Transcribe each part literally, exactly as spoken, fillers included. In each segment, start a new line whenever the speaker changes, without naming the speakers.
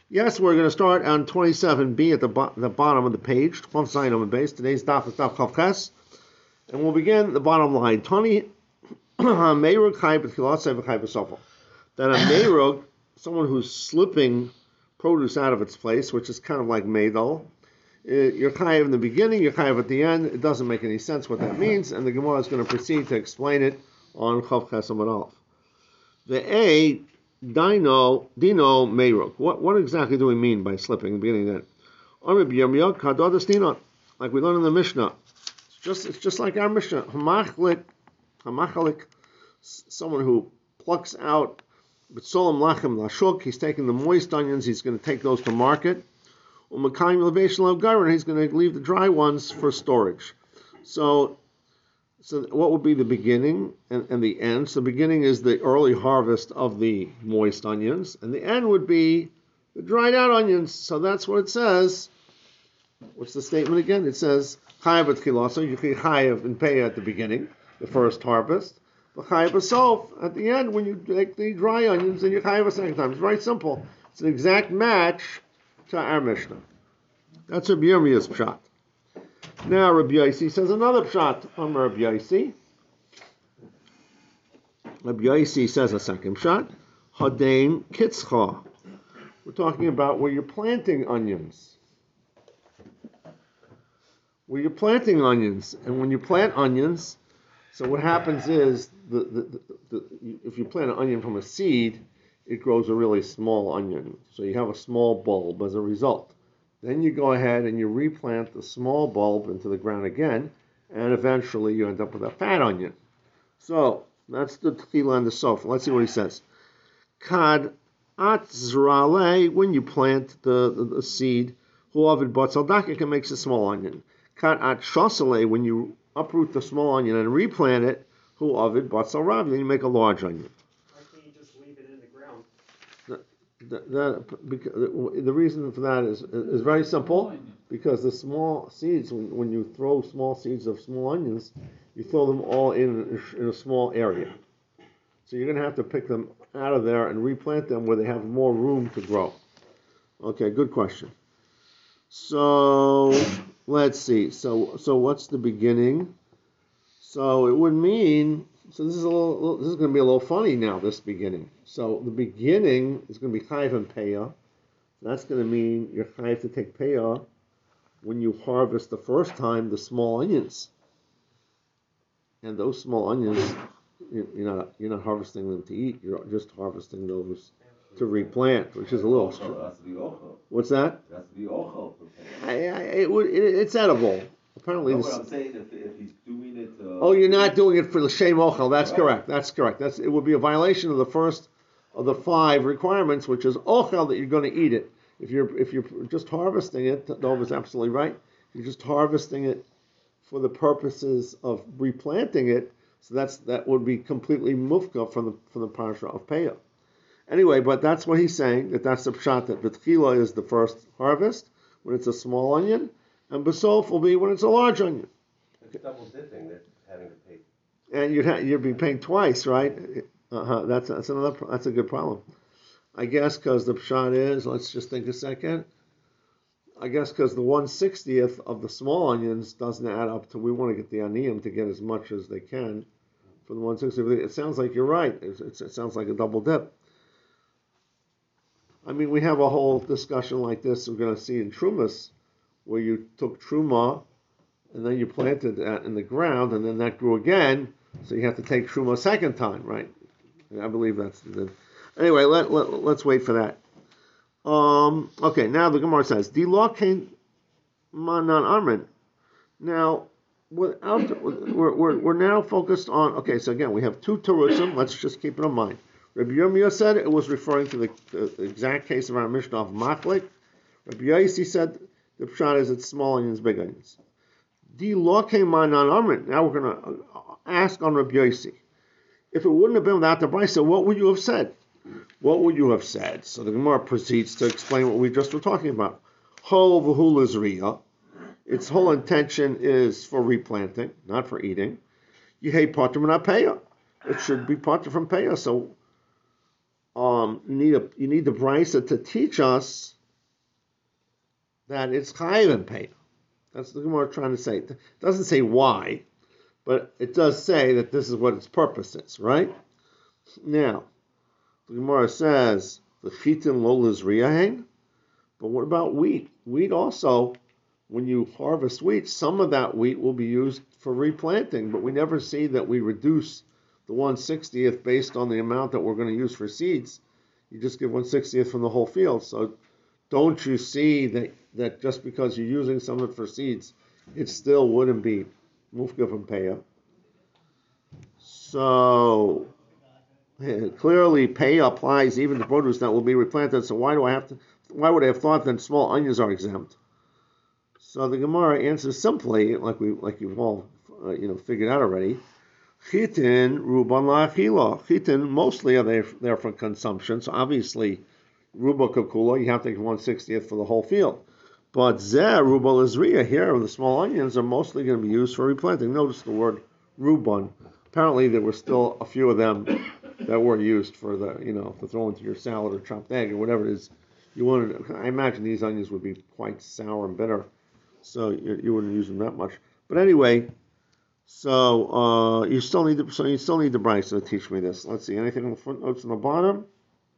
Yes, we're going to start on twenty-seven B at the, bo- the bottom of the page. twelve sign on the base. Today's daf is daf Chavches. And we'll begin the bottom line. Tani Meirug Chai B'Tchilasei V'Chai B'Sofo. That a Meirug, someone who's slipping produce out of its place, which is kind of like Meidol. You're Chayiv in the beginning, you're Chayiv at the end. It doesn't make any sense what that means, and the Gemara is going to proceed to explain it on Chavches Amud Aleph. The A, Dino, Dino Meirug. What what exactly do we mean by slipping in the beginning then? Like we learned in the Mishnah. It's just it's just like our Mishnah. Hamachlik, Hamachalik, someone who plucks out B'tzolam Lachem Lashuk, he's taking the moist onions, he's going to take those to market. Umakayim Levation Levgarin, he's going to leave the dry ones for storage. So So what would be the beginning and, and the end? So the beginning is the early harvest of the moist onions, and the end would be the dried out onions. So that's what it says. What's the statement again? It says, Chayav B'Tchilaso, you can Chayav and pay at the beginning, the first harvest. But Chayav B'Sof, at the end, when you take the dry onions, then you Chayav a second time. It's very simple. It's an exact match to our Mishnah. That's Rabbi Yirmiyah's pshat. Now Rabbi Yossi says another pshat from Rabbi Yossi. Rabbi Yossi says a second pshat. Hadain kitzcha. We're talking about where you're planting onions. Where you're planting onions, and when you plant onions, so what happens is the, the, the, the if you plant an onion from a seed, it grows a really small onion. So you have a small bulb as a result. Then you go ahead and you replant the small bulb into the ground again, and eventually you end up with a fat onion. So that's the tefillah and the sofa. Let's see what he says. Kad atzrale, when you plant the, the, the seed, huavid batzal it makes a small onion. Kad atshasale, when you uproot the small onion and replant it, huavid batzal rav, then you make a large onion. The, the, the reason for that is is very simple, because the small seeds, when, when you throw small seeds of small onions, you throw them all in, in a small area. So you're going to have to pick them out of there and replant them where they have more room to grow. Okay, good question. So let's see. So so what's the beginning? So it would mean. So this is a little. This is going to be a little funny now. This beginning. So the beginning is going to be chayiv and payah. That's going to mean you're chayiv to take payah when you harvest the first time the small onions. And those small onions, you're not you're not harvesting them to eat. You're just harvesting those to replant, which is a little. What's that?
That's the ochel.
I, I, it would. It, it's edible. Apparently,
no,
this,
what I'm saying, if, if he's doing it. Uh,
oh, you're not doing it for the shem ochel. That's
right.
correct. That's correct. That's it. Would be a violation of the first of the five requirements, which is ochel, that you're going to eat it. If you're if you're just harvesting it, Dov is absolutely right. If you're just harvesting it for the purposes of replanting it, so that's that would be completely mufka from the from the parasha of payah. Anyway, but that's what he's saying, that that's the pshat, that B'tchila is the first harvest when it's a small onion. And Basof will be when it's a large onion.
It's double dipping, that having to pay.
And you'd ha- you'd be paying twice, right? Uh-huh. That's that's another that's a good problem. I guess because the pshat is, let's just think a second. I guess because the one sixtieth of the small onions doesn't add up to. We want to get the aniyim to get as much as they can for the one sixtieth. It sounds like you're right. It's, it's, it sounds like a double dip. I mean, we have a whole discussion like this. We're going to see in Trumas, where you took truma and then you planted that in the ground, and then that grew again, so you have to take truma a second time, right? I believe that's the. Anyway, let, let let's wait for that. Um, okay, now the Gemara says, "Dilokein manan armin." Now, without we're, we're we're now focused on. Okay, so again, we have two terusim. Let's just keep it in mind. Rabbi Yirmiyah said it was referring to the, the, the exact case of our Mishnah of machlik. Rabbi Yossi said the pshat is it's small onions, big onions. Dilokein manan armin. Now we're going to ask on Rabbi Yossi. If it wouldn't have been without the brisa, what would you have said? What would you have said? So the Gemara proceeds to explain what we just were talking about. Ho v'hu l'zriya. Its whole intention is for replanting, not for eating. Yehei pater min ha'peya. It should be pater from peya. So um, you need a you need the brisa to teach us that it's chayiv and pay. That's the Gemara trying to say. It doesn't say why, but it does say that this is what its purpose is, right? Now, the Gemara says the chitin lo lizriyahen, but what about wheat? Wheat also, when you harvest wheat, some of that wheat will be used for replanting, but we never see that we reduce the one sixtieth based on the amount that we're going to use for seeds. You just give one sixtieth from the whole field. So don't you see that, that just because you're using some of it for seeds, it still wouldn't be mufka from paya? So clearly paya applies even to produce that will be replanted. So why do I have to? Why would I have thought that small onions are exempt? So the Gemara answers simply, like we like you've all uh, you know figured out already. Chitin ruban la'achila. Chitin mostly are there, there for consumption. So obviously, ruba kakula, you have to take one sixtieth for the whole field. But zeh ruba lizriya, here the small onions are mostly going to be used for replanting. Notice the word ruban. Apparently, there were still a few of them that were used for the you know to throw into your salad or chopped egg or whatever it is you wanted. I imagine these onions would be quite sour and bitter, so you, you wouldn't use them that much. But anyway. So uh, you still need the, so you still need the brisa to teach me this. Let's see, anything on the footnotes on the bottom?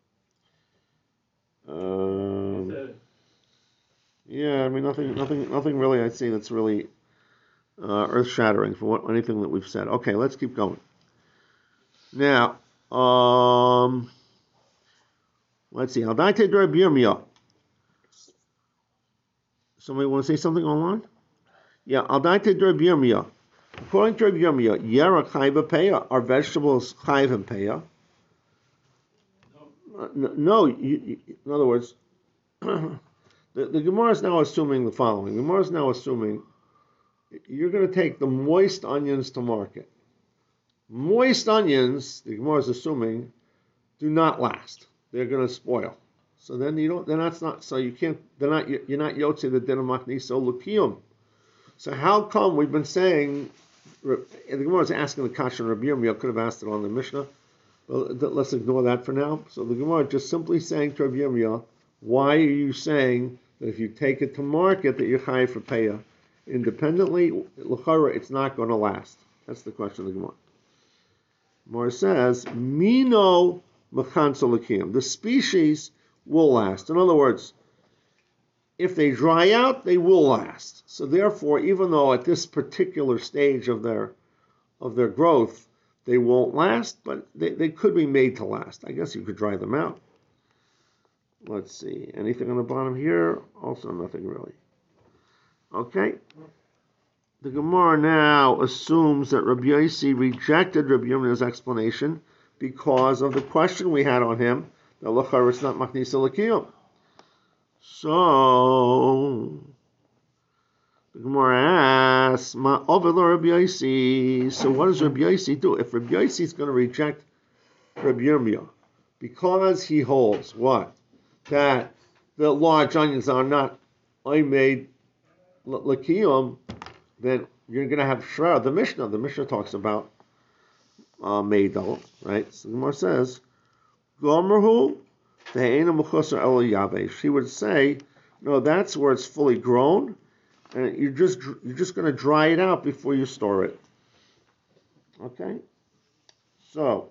Um, yeah, I mean nothing, nothing, nothing really. I'd say that's really uh, earth-shattering for what, anything that we've said. Okay, let's keep going. Now, um, let's see. Somebody want to say something online? Yeah, Aldaite Dreb Yirmiyah. According to Rabbi Yirmiyah, Yera Chayva Peya, are vegetables Chayv and Peya? Uh, no, you, you, in other words, the, the Gemara is now assuming the following. The Gemara is now assuming you're going to take the moist onions to market. Moist onions, the Gemara is assuming, do not last. They're going to spoil. So then you don't. Then that's not. So you can't. They're not. You're not yotze the din of machniso lukiyum. So how come we've been saying? The Gemara is asking the kasha and Rabbi Yirmiyah could have asked it on the Mishnah. Well, let's ignore that for now. So the Gemara is just simply saying to Rabbi Yirmiyah, why are you saying that if you take it to market that you're chayav for payah? Independently, l'chara, it's not going to last. That's the question of the Gemara. Gemara says, Mino mechanzolikim. The species will last. In other words, if they dry out, they will last. So therefore, even though at this particular stage of their of their growth, they won't last, but they, they could be made to last. I guess you could dry them out. Let's see. Anything on the bottom here? Also nothing really. Okay. The Gemara now assumes that Rabbi Yossi rejected Rabbi Yirmiyah's explanation because of the question we had on him, that l'chara is not machnisa l'kiyum. So the Gemara asks, Ma over Rabbi Yossi. So what does Rabbi Yossi do? If Rabbi Yossi is going to reject Rabbi Yirmiyah because he holds what? That the large onions are not made l'kiyum, then you're going to have shrar. The Mishnah, the Mishnah talks about uh, meidal, right? So the Gemara says, Gomerhu. She would say, no, that's where it's fully grown, and you're just you're just going to dry it out before you store it. Okay? So,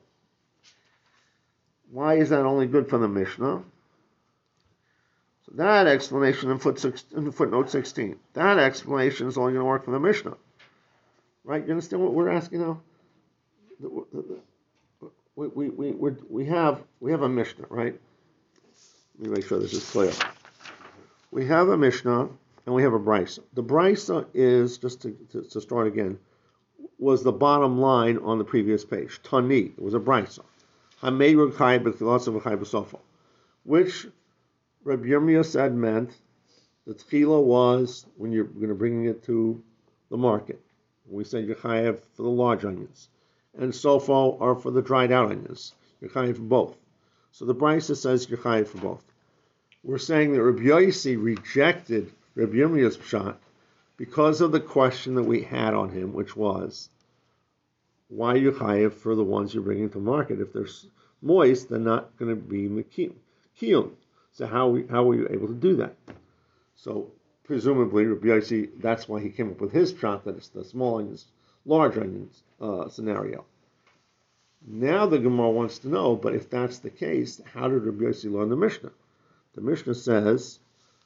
why is that only good for the Mishnah? So that explanation in, foot six, in footnote sixteen, that explanation is only going to work for the Mishnah. Right? You understand what we're asking now? We, we, we, we, we, have, we have a Mishnah, right? Let me make sure this is clear. We have a Mishnah and we have a Brisa. The Brisa is, just to, to, to start again, was the bottom line on the previous page. Tani, it was a Brisa. Which Rabbi Yirmiyah said meant the tchila was when you're going to bring it to the market. We said Yechayev for the large onions. And sofo are for the dried out onions. Yechayev for both. So the Brisa says Yechayev for both. We're saying that Rabbi Yossi rejected Rabbi Yirmiyah's pshat because of the question that we had on him, which was, why Yechayev for the ones you're bringing to market? If they're moist, they're not going to be mekiyum. So how we, how were you able to do that? So presumably, Rabbi Yossi, that's why he came up with his shot, that it's the small onions, large onions uh, scenario. Now the Gemara wants to know, but if that's the case, how did Rabbi Yossi learn the Mishnah? The Mishnah says,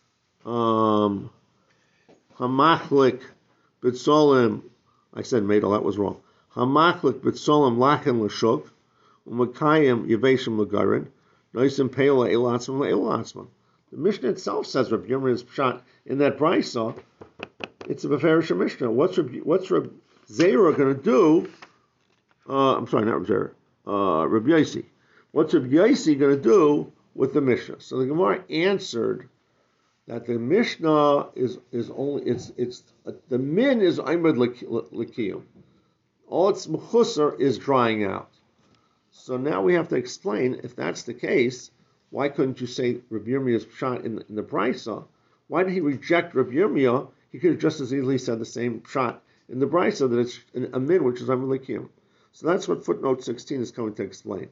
um, Hamachlik b'tzolim, I said Madel, that was wrong. Hamachlik b'tzolim lachen l'shuk, u'makayim yeveshim l'garin, noisim pe'ola elatzman le'elatzman. The Mishnah itself says Rabbi Yirmiyah's shot in that brisa. It's a Beferish Mishnah. What's Rabbi, what's Rabbi Zera going to do? Uh, I'm sorry, not Rabbi Zera. Uh, Rabbi Yossi. What's Rabbi Yossi going to do with the Mishnah? So the Gemara answered that the Mishnah is is only it's it's uh, the min is Aymed L'Kiyum. All its mechusar is drying out. So now we have to explain, if that's the case, why couldn't you say Rabbi Yirmiyah's shot in the, in the brisa? Why did he reject Rabbi Yirmiyah? He could have just as easily said the same shot in the brisa, that it's a min, which is Aymed L'Kiyum. So that's what footnote sixteen is coming to explain.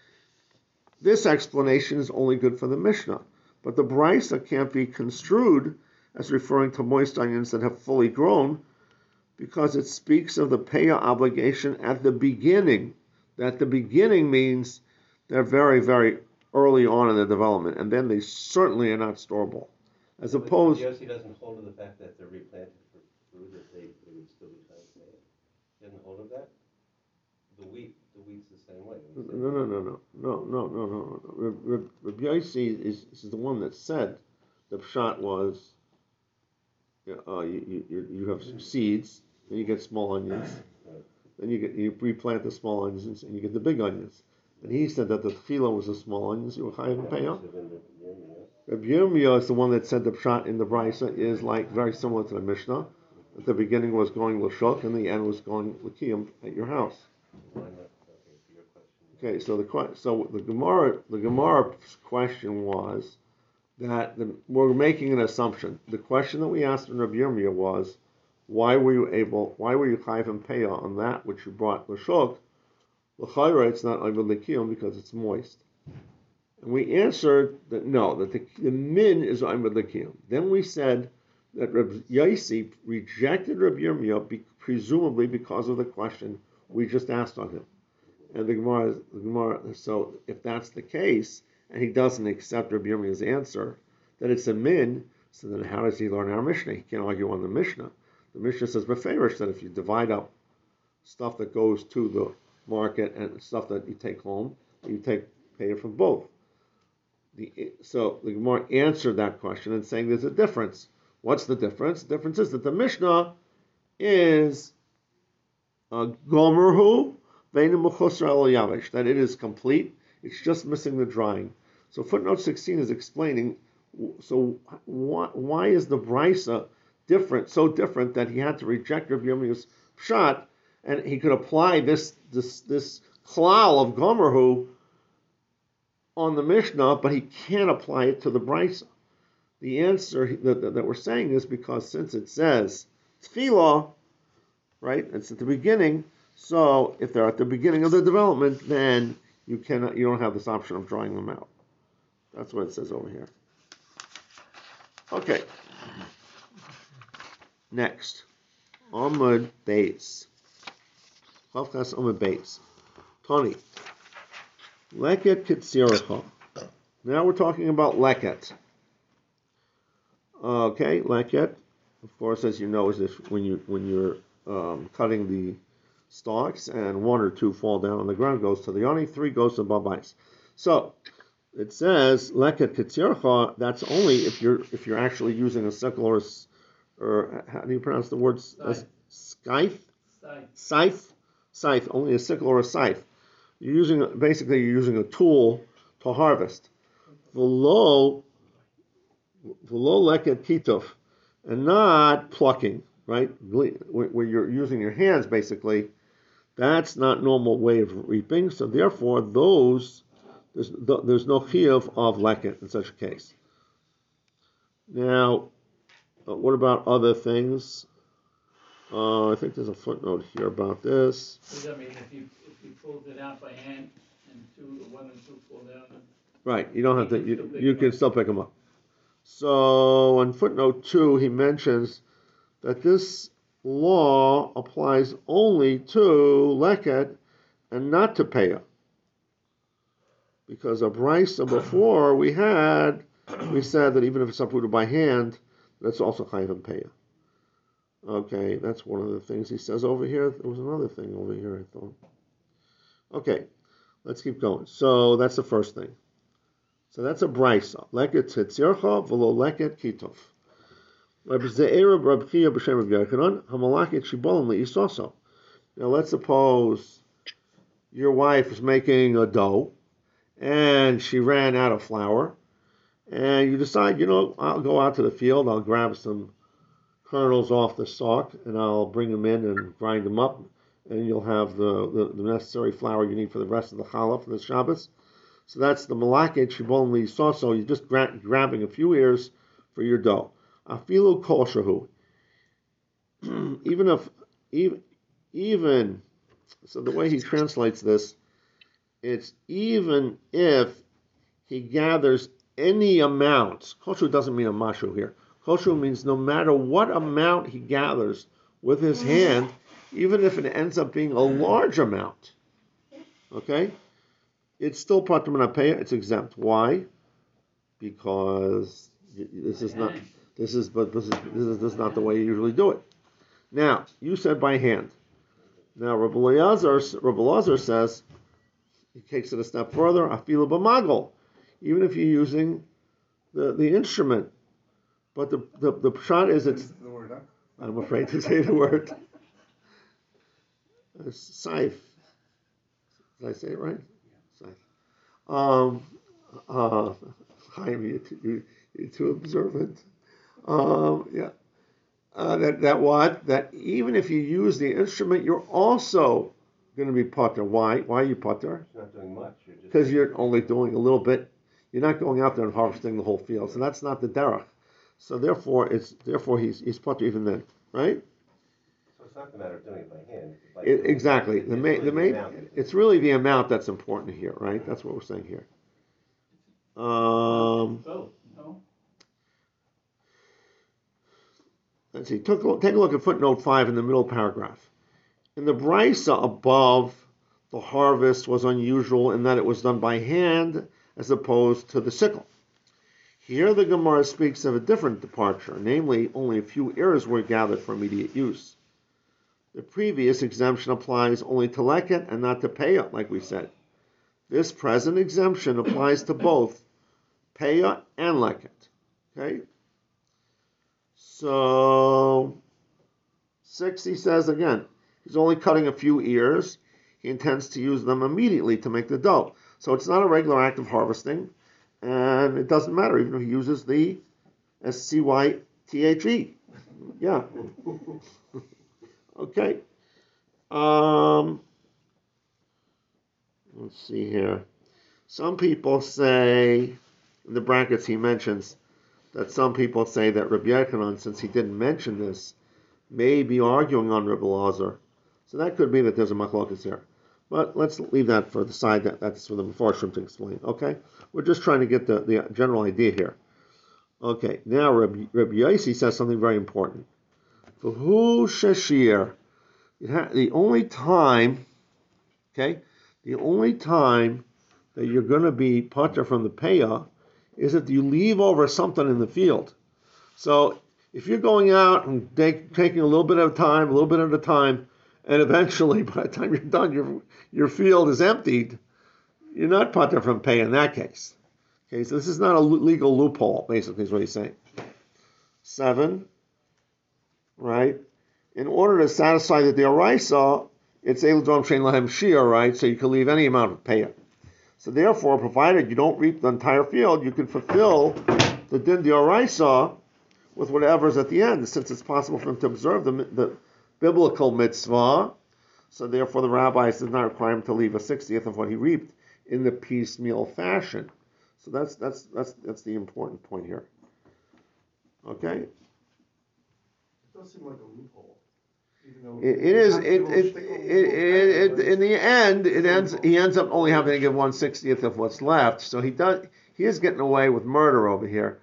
This explanation is only good for the Mishnah, but the brisa can't be construed as referring to moist onions that have fully grown, because it speaks of the payah obligation at the beginning. That the beginning means they're very, very early on in the development, and then they certainly are not storable. As
But
opposed,
Yossi doesn't hold to the fact that they're replanted for food, that they, they would still be trying to say it. He doesn't hold of that? The wheat, the wheat's the same way.
no, no, no, no, no, no, no, no. Rabbi Rabbi Yossi is, is the one that said the pshat was, uh, you, you, you have some seeds, then you get small onions, then you get you replant the small onions, and you get the big onions. And he said that the tefillah was the small onions, you were chayav and payah. Rabbi Yirmiyah is the one that said the pshat in the brisa is like very similar to the Mishnah. At the beginning was going l'shuk, and the end was going l'kiyum at your house. Okay, so the so the Gemara the Gemara's question was that the, we're making an assumption. The question that we asked in Rabbi Yirmiyah was, why were you able? Why were you chayav and payah on that which you brought l'shuk? L'chayra, it's not ayvud l'kiyum because it's moist. And we answered that no, that the, the min is ayvud l'kiyum. Then we said that Rabbi Yossi rejected Rabbi Yirmiyah be, presumably because of the question we just asked on him. And the Gemara, the Gemara, so if that's the case, and he doesn't accept Rabbi Yirmiyah's answer, that it's a min, so then how does he learn our Mishnah? He can't argue on the Mishnah. The Mishnah says beferish that if you divide up stuff that goes to the market and stuff that you take home, you take pay it from both. The, so the Gemara answered that question and saying there's a difference. What's the difference? The difference is that the Mishnah is a gomerhu, that it is complete, it's just missing the drying. So footnote sixteen is explaining, so why, why is the brisa different, so different that he had to reject Rabbi Yirmiyah's pshat, and he could apply this this this klal of gomerhu on the Mishnah, but he can't apply it to the brisa. The answer that, that, that we're saying is because since it says tefillah, right, it's at the beginning. So if they're at the beginning of the development, then you cannot, you don't have this option of drying them out. That's what it says over here. Okay. Next, Amud Beis. Chavkas Amud Beis. Tony. Leket Kitziracha. Now we're talking about leket. Okay, leket. Of course, as you know, is if when you when you're um, cutting the stalks, and one or two fall down on the ground, goes to the yoni, three goes to babais. So it says leket kitzircha. That's only if you're if you're actually using a sickle or a, or how do you pronounce the word? Scythe. Scythe. Scythe. Scythe. Only a sickle or a scythe. You're using basically you're using a tool to harvest. V'lo v'lo leket kituf, and not plucking. Right, where you're using your hands basically. That's not normal way of reaping, so therefore those, there's, there's no chiyuv of leket in such a case. Now, uh, what about other things? Uh, I think there's a footnote here about this.
Does that mean if you, if you pulled it out by hand and two, one and two fall down?
Right, you don't have to, you, you can still pick them up. So in footnote two, he mentions that this law applies only to leket and not to peah. Because a brisa before we had, we said that even if it's uprooted by hand, that's also chayiv and peah. Okay, that's one of the things he says over here. There was another thing over here, I thought. Okay, let's keep going. So that's the first thing. So that's a brisa. Leket tzitzircha v'lo leket kitov. Rabbi Ze'era Rabbi Chia b'shem Rabbi Yochanan hamalakit shibolim le'isoso. Now let's suppose your wife is making a dough, and she ran out of flour, and you decide, you know, I'll go out to the field, I'll grab some kernels off the stalk, and I'll bring them in and grind them up, and you'll have the, the, the necessary flour you need for the rest of the challah for the Shabbos. So that's the malaket shibon li soso. You're just gra- grabbing a few ears for your dough. Afilu kol shahu. Even if, even, even, so the way he translates this, it's even if he gathers any amount. Koshu doesn't mean a mashu here. Koshu means no matter what amount he gathers with his hand, even if it ends up being a large amount, okay, it's still patur min hapeah. It's exempt. Why? Because this is not. This is, but this is this is, this is not the way you usually do it. Now you said by hand. Now Rabbi Elazar, Rabbi Elazar says he takes it a step further. Afilu b'magol, even if you're using the, the instrument. But the the the pshat is it's.
The word, huh?
I'm afraid to say the word. Saif. Did I say it right? Saif. Um. Uh. Chaim, you're too, you, you're too observant. Um. Yeah. Uh, that that what? That even if you use the instrument, you're also going to be patur. Why? Why are you patur?
It's not doing much. You're just
Because you're only doing a little bit. You're not going out there and harvesting the whole field. So that's not the derech. So therefore, it's therefore he's he's patur even then, right?
So it's not the matter of doing it by hand. It's by
It, exactly. The
It's
main,
really
the main,
amount.
it's really the amount that's important here, right? That's what we're saying here. Um,
Both, no?
let's see. Took, take a look at footnote five in the middle paragraph. In the brisa above, the harvest was unusual in that it was done by hand as opposed to the sickle. Here the Gemara speaks of a different departure, namely only a few ears were gathered for immediate use. The previous exemption applies only to leket and not to peah, like we said. This present exemption applies to both peah and leket. Okay? So, six, he says again, he's only cutting a few ears. He intends to use them immediately to make the dough. So it's not a regular act of harvesting, and it doesn't matter even if he uses the S C Y T H E. Yeah. Okay. Um, let's see here. Some people say, in the brackets he mentions, that some people say that Rabbi Yochanan, since he didn't mention this, may be arguing on Rabbi Elazar. So that could be that there's a machlokas here. But let's leave that for the side. That, that's for the Mefarshim to explain. Okay? We're just trying to get the, the general idea here. Okay, now Rabbi, Rabbi Yossi says something very important. For who shashir, the only time, okay, the only time that you're going to be patur from the peah is if you leave over something in the field. So if you're going out and take, taking a little bit at a time, a little bit at a time, and eventually by the time you're done, your your field is emptied, you're not patur from peah in that case. Okay, so this is not a legal loophole, basically, is what he's saying. Seven, right? In order to satisfy the Deoraisa, it's Eil Dom Shein Lahem Shir, right? So you can leave any amount of peah. So therefore, provided you don't reap the entire field, you can fulfill the Din Deoraisa with whatever's at the end, since it's possible for him to observe the, the biblical mitzvah. So therefore, the rabbis did not require him to leave a sixtieth of what he reaped in the piecemeal fashion. So that's that's that's that's the important point here. Okay.
It does seem like a loophole. Even though
It, it is.
have
It,
to
it,
stick
it,
with
it,
the
it, in the end, it ends. He ends up only having to give one sixtieth of what's left. So he does. He is getting away with murder over here.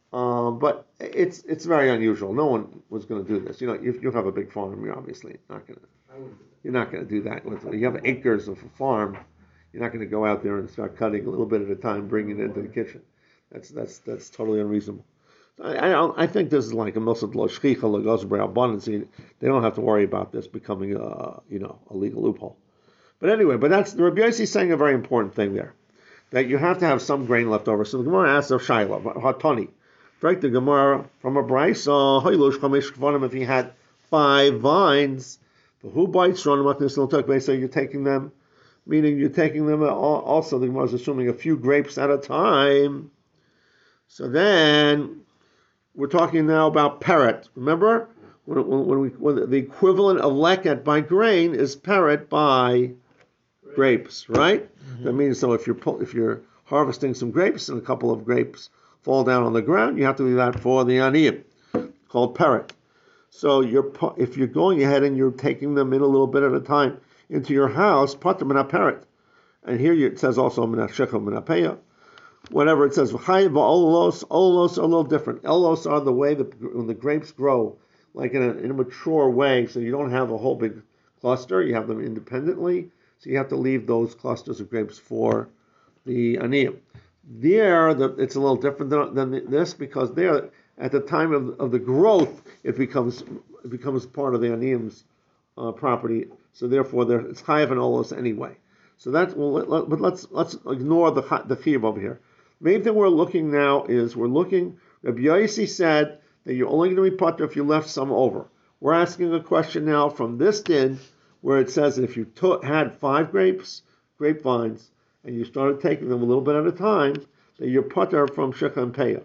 Um, but it's it's very unusual. No one was going to do this. You know, if you have a big farm, you're obviously not going to.
I wouldn't do
You're not going to do that. With you have acres of a farm, you're not going to go out there and start cutting a little bit at a time, bringing it into the kitchen. That's that's that's totally unreasonable. I I, don't- I think this is like a musad lo shchicha legosbre abundance. They don't have to worry about this becoming a you know a legal loophole. But anyway, but that's the Rabbi Yossi is saying a very important thing there, that you have to have some grain left over. So the Gemara asks of Shaila, Hatani, right? The Gemara from a brayso, Hoilush Chamesh Kvanim, if he had five vines, but who bites run what this little talk? So you're taking them, meaning you're taking them. Also, the Gemara is assuming a few grapes at a time. So then we're talking now about parrot. Remember when, when, when we when the equivalent of leket by grain is parrot by grapes, right? Mm-hmm. That means so if you're if you're harvesting some grapes and a couple of grapes fall down on the ground, you have to leave that for the aniyim, called parrot. So you're if you're going ahead and you're taking them in a little bit at a time into your house, put them in a parrot. And here it says also minashecha minapeya. Whatever it says, olos, olos are a little different. Olos are the way that when the grapes grow, like in a, in a mature way, so you don't have a whole big cluster, you have them independently. So you have to leave those clusters of grapes for the aniyim. There, the, it's a little different than, than this because there, at the time of, of the growth, it becomes it becomes part of the aniyim's uh, property. So therefore, there, it's chayav and olos anyway. So that's well. Let, let, but let's let's ignore the the chiyuv over here. The main thing we're looking now is we're looking. Rabbi Yossi said that you're only going to be patur if you left some over. We're asking a question now from this din, where it says that if you took, had five grapes, grapevines, and you started taking them a little bit at a time, that you're patur from shecha and peah.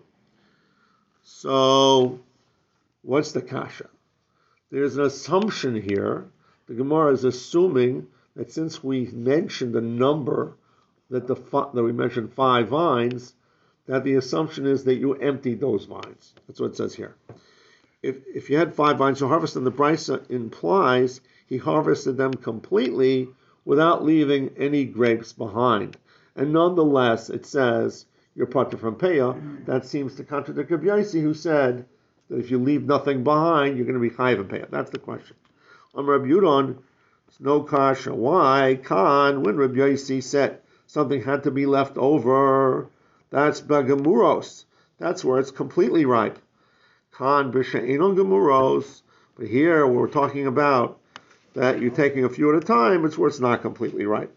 So, what's the kasha? There's an assumption here. The Gemara is assuming that since we mentioned a number, that the that we mentioned five vines, that the assumption is that you emptied those vines. That's what it says here. If if you had five vines to harvest, then the brisa implies he harvested them completely without leaving any grapes behind. And nonetheless, it says you're patur from peah. That seems to contradict Rabbi Yossi, who said that if you leave nothing behind, you're going to be chayav and peah. That's the question. On Rabbi Yudon, it's no kasha. Why? Kan, when Rabbi Yossi said something had to be left over, that's bagamuros. That's where it's completely ripe. Kan b'she'enon gemuros. But here we're talking about that you're taking a few at a time, it's where it's not completely ripe.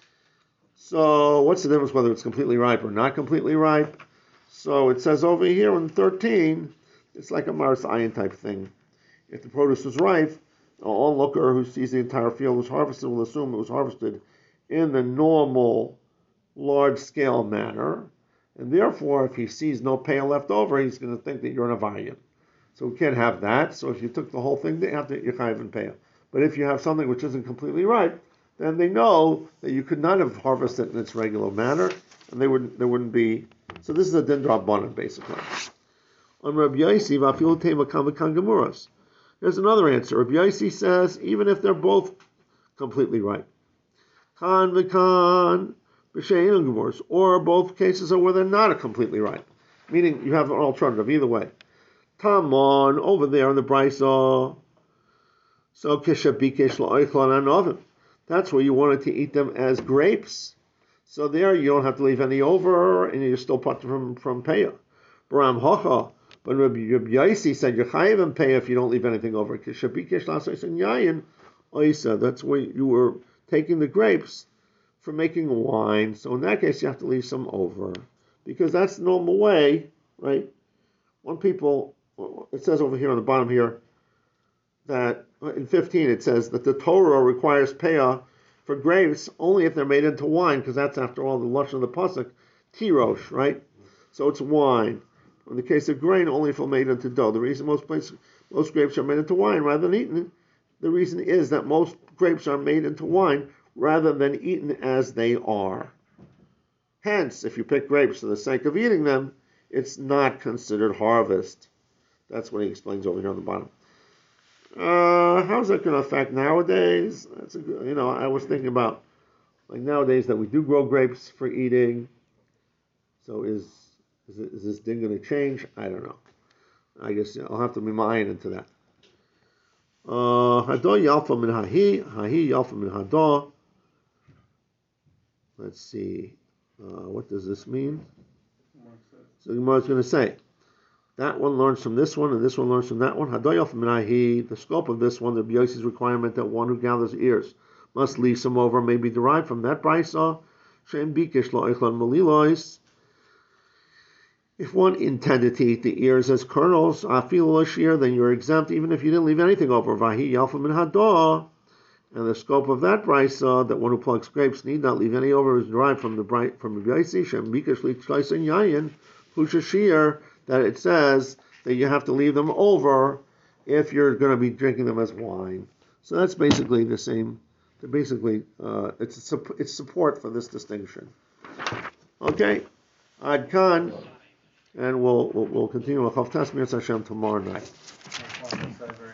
So what's the difference whether it's completely ripe or not completely ripe? So it says over here in thirteen, it's like a Maris Ayin type thing. If the produce was ripe, an onlooker who sees the entire field was harvested will assume it was harvested in the normal large-scale manner, and therefore if he sees no peah left over, he's going to think that you're an avarian. So we can't have that. So if you took the whole thing, they have to you're chayav and peah. But if you have something which isn't completely ripe, then they know that you could not have harvested in its regular manner, and they wouldn't there wouldn't be. So this is a din drabanan basically. On Rabbi Yossi, v'afilu tema kamakan gemuros. There's another answer. Rabbi Yossi says even if they're both completely ripe, kan v'kan b'she'enon gemuros, or both cases are where they're not a completely ripe, meaning you have an alternative either way. Tamon over there in the brisa. So kishabikesh la'oichlan anovim. That's where you wanted to eat them as grapes. So there you don't have to leave any over, and you're still patur from from peah. Baram hocha, but Rabbi Yossi said you're chayav and peah if you don't leave anything over. Kishabikesh la'oichlan yayin oisa. That's where you were taking the grapes for making wine. So in that case, you have to leave some over because that's the normal way, right? When people, it says over here on the bottom here that in fifteen it says that the Torah requires peah for grapes only if they're made into wine, because that's after all the lashon of the pasuk, tirosh, right? So it's wine. In the case of grain, only if they're made into dough. The reason most places, most grapes are made into wine rather than eaten, the reason is that most grapes are made into wine rather than eaten as they are. Hence, if you pick grapes for the sake of eating them, it's not considered harvest. That's what he explains over here on the bottom. Uh, how's that going to affect nowadays? That's a good, you know, I was thinking about like nowadays that we do grow grapes for eating. So is Is, it, is this thing going to change? I don't know. I guess I'll have to be mine into that. Uh, Hado Yalfa min Hahi, Hahi Yalfa min Hado. Let's see. Uh, what does this mean? So the Gemara is going to say, that one learns from this one, and this one learns from that one. Hado Yalfa min Hahi. The scope of this one, the B'Yossi's requirement that one who gathers ears must leave some over, may be derived from that brisa. She'en bikish lo echlan malilois. If one intended to eat the ears as kernels, afil shir, then you're exempt even if you didn't leave anything over. Vahi yalfa min hadah, and the scope of that brisa, that one who plucks grapes need not leave any over, is derived from the bright from the B'Yossi shem bikash lichtais and yayin husha shir, that it says that you have to leave them over if you're going to be drinking them as wine. So that's basically the same. Basically, uh, it's it's support for this distinction. Okay, Ad Khan. And we'll, we'll, we'll continue with Chavtas Mir Hashem tomorrow night.